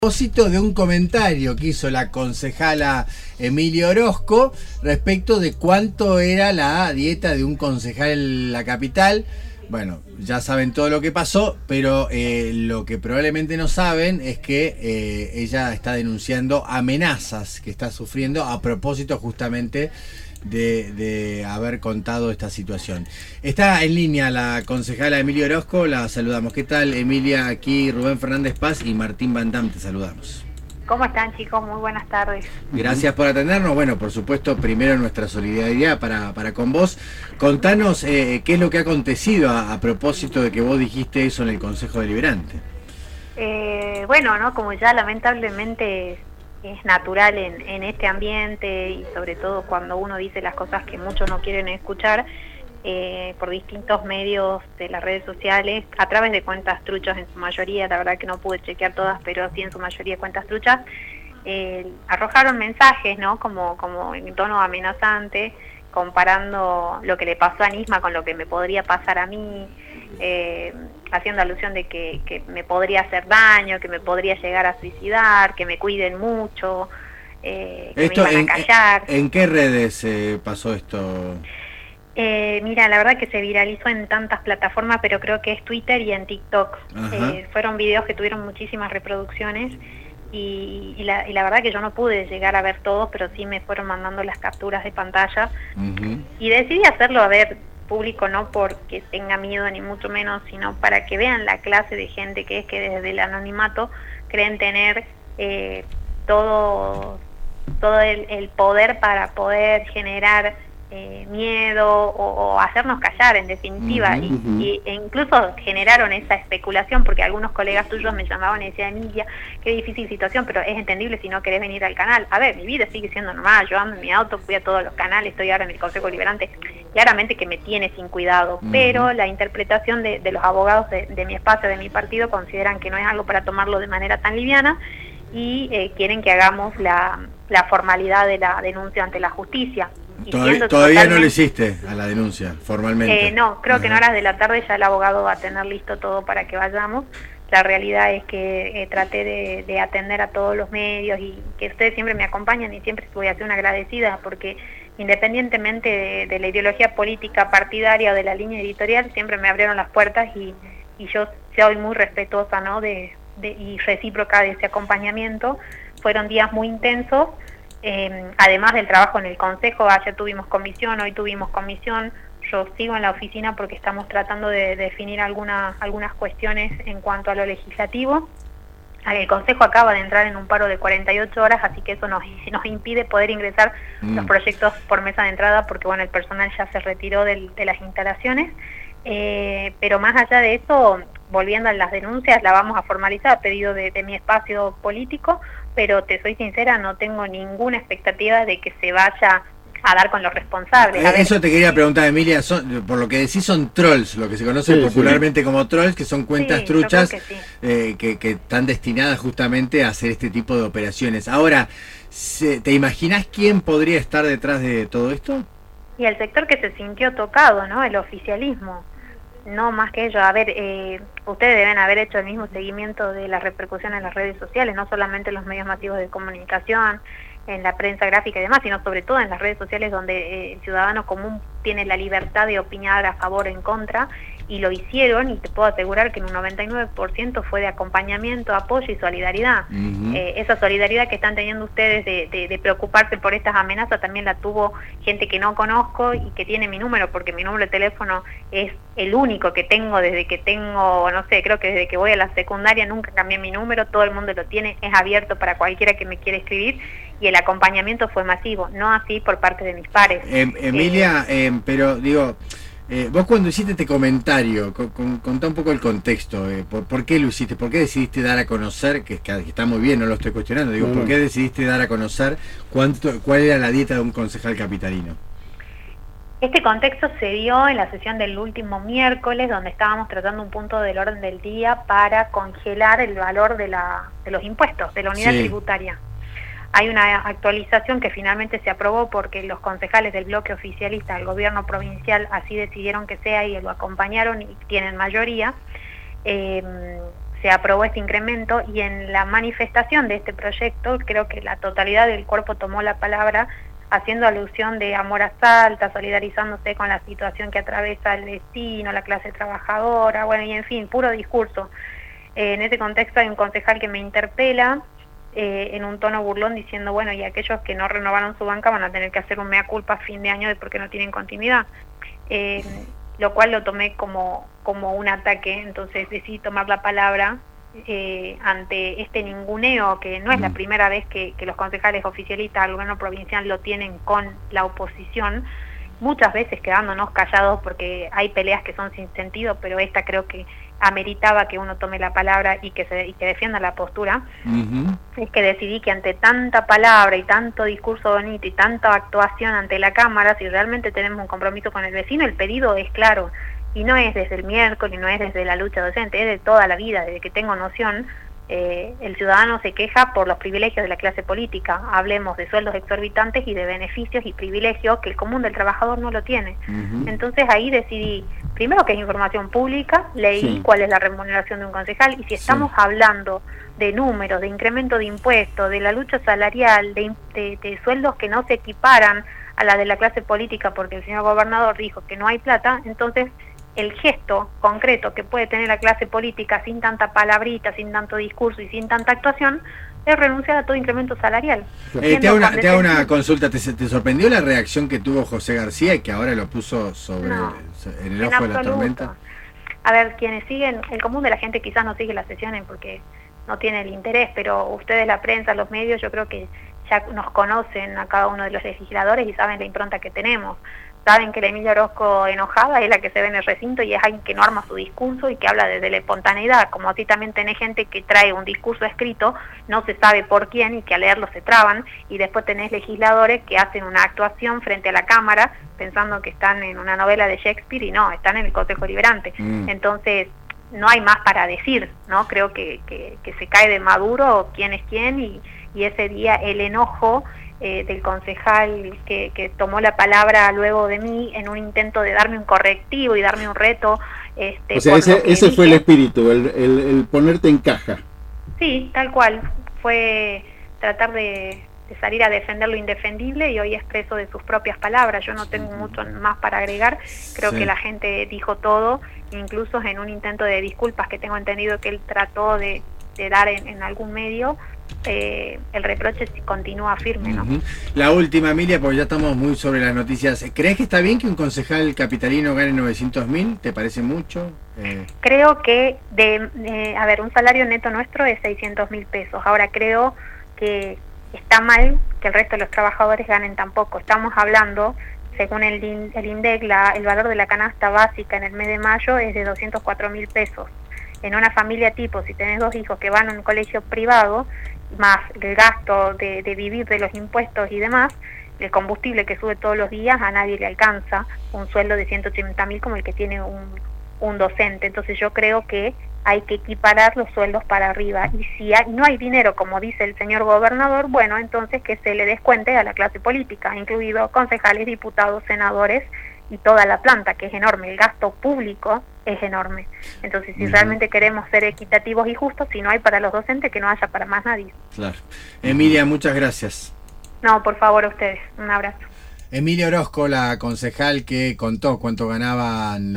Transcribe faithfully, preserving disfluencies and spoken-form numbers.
Propósito de un comentario que hizo la concejala Emilia Orozco respecto de cuánto era la dieta de un concejal en la capital. Bueno, ya saben todo lo que pasó, pero eh, lo que probablemente no saben es que eh, ella está denunciando amenazas que está sufriendo a propósito justamente de, de haber contado esta situación. Está en línea la concejala Emilia Orozco, la saludamos. ¿Qué tal, Emilia? Aquí Rubén Fernández Paz y Martín Van Dam, te saludamos. ¿Cómo están, chicos? Muy buenas tardes. Gracias por atendernos. Bueno, por supuesto, primero nuestra solidaridad para, para con vos. Contanos eh, qué es lo que ha acontecido a, a propósito de que vos dijiste eso en el Consejo Deliberante. Eh, bueno, ¿no? Como ya lamentablemente es natural en, en este ambiente y sobre todo cuando uno dice las cosas que muchos no quieren escuchar, eh, por distintos medios de las redes sociales, a través de cuentas truchas en su mayoría, la verdad que no pude chequear todas, pero sí en su mayoría cuentas truchas, eh, arrojaron mensajes, ¿no? Como, como en tono amenazante, comparando lo que le pasó a Nisma con lo que me podría pasar a mí, eh, haciendo alusión de que, que me podría hacer daño, que me podría llegar a suicidar, que me cuiden mucho, eh, que esto, me iban en, a callar. ¿En qué redes eh, pasó esto? Eh, mira, la verdad que se viralizó en tantas plataformas, pero creo que es Twitter y en TikTok. Eh, fueron videos que tuvieron muchísimas reproducciones y, y, la, y la verdad que yo no pude llegar a ver todos, pero sí me fueron mandando las capturas de pantalla. Uh-huh. Y decidí hacerlo a ver público, no porque tenga miedo ni mucho menos, sino para que vean la clase de gente que es que desde el anonimato creen tener eh, todo, todo el, el poder para poder generar Eh, miedo o, o hacernos callar, en definitiva. Uh-huh. y, y, e incluso generaron esa especulación, porque algunos colegas tuyos me llamaban y decían: Emilia, qué difícil situación, pero es entendible si no querés venir al canal. A ver, mi vida sigue siendo normal, yo ando en mi auto, fui a todos los canales, estoy ahora en el Consejo Deliberante, claramente que me tiene sin cuidado, uh-huh. pero la interpretación de, de los abogados de, de mi espacio, de mi partido, consideran que no es algo para tomarlo de manera tan liviana y eh, quieren que hagamos la, la formalidad de la denuncia ante la justicia. Todavía, todavía no le hiciste a la denuncia formalmente. Eh, no, creo uh-huh. que en horas de la tarde ya el abogado va a tener listo todo para que vayamos. La realidad es que eh, traté de, de atender a todos los medios y que ustedes siempre me acompañan y siempre voy a ser una agradecida, porque independientemente de, de la ideología política partidaria o de la línea editorial, siempre me abrieron las puertas y, y yo soy muy respetuosa, ¿no? de, de, y recíproca de ese acompañamiento. Fueron días muy intensos. Eh, además del trabajo en el Consejo, ayer tuvimos comisión, hoy tuvimos comisión, yo sigo en la oficina porque estamos tratando de, de definir alguna, algunas cuestiones en cuanto a lo legislativo. El Consejo acaba de entrar en un paro de cuarenta y ocho horas, así que eso nos, nos impide poder ingresar mm. los proyectos por mesa de entrada, porque bueno, el personal ya se retiró del, de las instalaciones, eh, pero más allá de eso, volviendo a las denuncias, la vamos a formalizar a pedido de, de mi espacio político, pero te soy sincera, no tengo ninguna expectativa de que se vaya a dar con los responsables. A Eso ver. Te quería preguntar, Emilia, son, por lo que decís son trolls, lo que se conoce sí, popularmente sí. como trolls, que son cuentas sí, truchas que, sí. eh, que, que están destinadas justamente a hacer este tipo de operaciones. Ahora, ¿te imaginás quién podría estar detrás de todo esto? Y el sector que se sintió tocado, ¿no? El oficialismo. No más que ello. A ver, eh, ustedes deben haber hecho el mismo seguimiento de la repercusión en las redes sociales, no solamente en los medios masivos de comunicación, en la prensa gráfica y demás, sino sobre todo en las redes sociales, donde eh, el ciudadano común tiene la libertad de opinar a favor o en contra, y lo hicieron, y te puedo asegurar que en un noventa y nueve por ciento fue de acompañamiento, apoyo y solidaridad. Uh-huh. Eh, esa solidaridad que están teniendo ustedes de, de, de preocuparse por estas amenazas también la tuvo gente que no conozco y que tiene mi número, porque mi número de teléfono es el único que tengo desde que tengo, no sé, creo que desde que voy a la secundaria nunca cambié mi número, todo el mundo lo tiene, es abierto para cualquiera que me quiera escribir, y el acompañamiento fue masivo, no así por parte de mis pares. Eh, Emilia, eh, eh, pero digo, eh, vos cuando hiciste este comentario, con, con, contá un poco el contexto, eh, por, ¿por qué lo hiciste? ¿Por qué decidiste dar a conocer, que, que está muy bien, no lo estoy cuestionando, digo, no, ¿por qué decidiste dar a conocer cuánto, cuál era la dieta de un concejal capitalino? Este contexto se dio en la sesión del último miércoles, donde estábamos tratando un punto del orden del día para congelar el valor de, la, de los impuestos, de la unidad sí. tributaria. Hay una actualización que finalmente se aprobó porque los concejales del bloque oficialista del gobierno provincial así decidieron que sea y lo acompañaron y tienen mayoría. Eh, se aprobó este incremento, y en la manifestación de este proyecto creo que la totalidad del cuerpo tomó la palabra haciendo alusión de amor a Salta, solidarizándose con la situación que atraviesa el vecino, la clase trabajadora, bueno, y en fin, puro discurso. Eh, en ese contexto hay un concejal que me interpela eh, en un tono burlón diciendo, bueno, y aquellos que no renovaron su banca van a tener que hacer un mea culpa a fin de año de por qué no tienen continuidad. Eh, lo cual lo tomé como, como un ataque, entonces decidí tomar la palabra eh, ante este ninguneo, que no es la primera vez que, que los concejales oficialistas del gobierno provincial lo tienen con la oposición, muchas veces quedándonos callados porque hay peleas que son sin sentido, pero esta creo que ameritaba que uno tome la palabra y que se y que defienda la postura. Uh-huh. Es que decidí que ante tanta palabra y tanto discurso bonito y tanta actuación ante la Cámara, si realmente tenemos un compromiso con el vecino, el pedido es claro, y no es desde el miércoles, no es desde la lucha docente, es de toda la vida, desde que tengo noción. Eh, el ciudadano se queja por los privilegios de la clase política, hablemos de sueldos exorbitantes y de beneficios y privilegios que el común del trabajador no lo tiene. Uh-huh. Entonces ahí decidí, primero que es información pública, leí sí. cuál es la remuneración de un concejal, y si estamos sí. hablando de números, de incremento de impuestos, de la lucha salarial, de, de, de sueldos que no se equiparan a la de la clase política porque el señor gobernador dijo que no hay plata, entonces el gesto concreto que puede tener la clase política sin tanta palabrita, sin tanto discurso y sin tanta actuación, es renunciar a todo incremento salarial. Eh, te hago una, te hago una consulta, ¿Te, ¿te sorprendió la reacción que tuvo José García y que ahora lo puso sobre no, en el ojo en de la tormenta? A ver, quienes siguen, el común de la gente quizás no sigue las sesiones porque no tiene el interés, pero ustedes, la prensa, los medios, yo creo que ya nos conocen a cada uno de los legisladores y saben la impronta que tenemos. Saben que la Emilia Orozco enojada es la que se ve en el recinto y es alguien que no arma su discurso y que habla desde la espontaneidad, como así también tenés gente que trae un discurso escrito, no se sabe por quién y que al leerlo se traban, y después tenés legisladores que hacen una actuación frente a la Cámara pensando que están en una novela de Shakespeare y no, están en el Consejo Deliberante. Mm. Entonces no hay más para decir, ¿no? Creo que, que, que se cae de maduro quién es quién, y, y ese día el enojo Eh, del concejal que, que tomó la palabra luego de mí en un intento de darme un correctivo y darme un reto. Este, o sea, ese, ese fue el espíritu, el, el, el ponerte en caja. Sí, tal cual. Fue tratar de, de salir a defender lo indefendible, y hoy expreso de sus propias palabras. Yo no tengo mucho más para agregar. Creo sí. que la gente dijo todo, incluso en un intento de disculpas que tengo entendido que él trató de, de dar en, en algún medio. Eh, el reproche continúa firme, ¿no? Uh-huh. La última, Emilia, porque ya estamos muy sobre las noticias. ¿Crees que está bien que un concejal capitalino gane novecientos mil? ¿Te parece mucho? Eh... Creo que, de, de, a ver, un salario neto nuestro es seiscientos mil pesos. Ahora creo que está mal que el resto de los trabajadores ganen tan poco. Estamos hablando, según el, el INDEC, la, el valor de la canasta básica en el mes de mayo es de doscientos cuatro mil pesos. En una familia tipo, si tenés dos hijos que van a un colegio privado, más el gasto de, de vivir de los impuestos y demás, el combustible que sube todos los días, a nadie le alcanza un sueldo de ciento ochenta mil como el que tiene un, un docente. Entonces yo creo que hay que equiparar los sueldos para arriba, y si hay, no hay dinero, como dice el señor gobernador, bueno, entonces que se le descuente a la clase política, incluidos concejales, diputados, senadores y toda la planta, que es enorme. El gasto público es enorme. Entonces, si uh-huh. realmente queremos ser equitativos y justos, si no hay para los docentes, que no haya para más nadie. Claro. Emilia, muchas gracias. No, por favor, a ustedes. Un abrazo. Emilia Orozco, la concejal que contó cuánto ganaban